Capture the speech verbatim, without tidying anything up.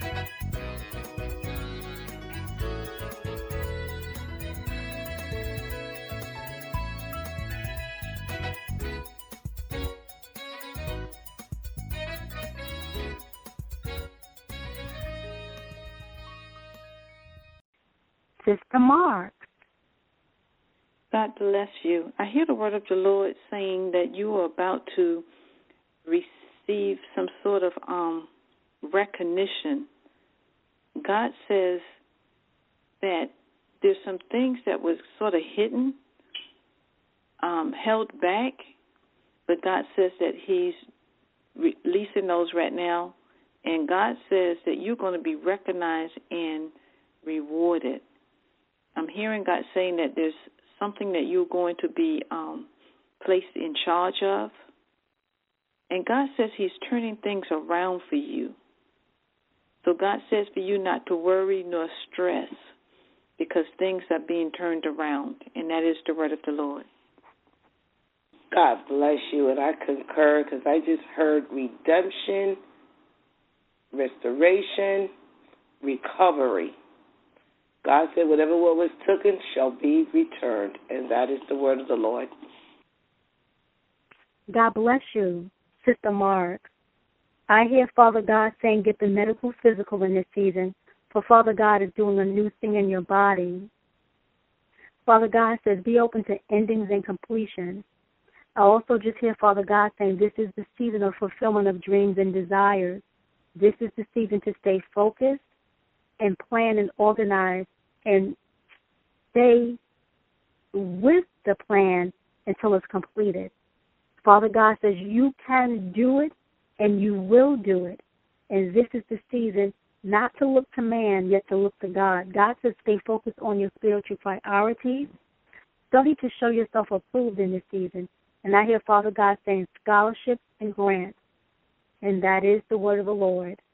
Sister Mark. God bless you. I hear the word of the Lord saying that you are about to receive some sort of um, recognition. God says that there's some things that was sort of hidden, um, held back, but God says that he's releasing those right now, and God says that you're going to be recognized and rewarded. I'm hearing God saying that there's something that you're going to be um, placed in charge of. And God says he's turning things around for you. So God says for you not to worry nor stress because things are being turned around. And that is the word of the Lord. God bless you. And I concur because I just heard redemption, restoration, recovery. God said, whatever what was taken shall be returned, and that is the word of the Lord. God bless you, Sister Mark. I hear Father God saying get the medical physical in this season, for Father God is doing a new thing in your body. Father God says be open to endings and completion. I also just hear Father God saying this is the season of fulfillment of dreams and desires. This is the season to stay focused and plan and organize and stay with the plan until it's completed. Father God says you can do it and you will do it. And this is the season not to look to man, yet to look to God. God says stay focused on your spiritual priorities. Study to show yourself approved in this season. And I hear Father God saying scholarships and grants. And that is the word of the Lord.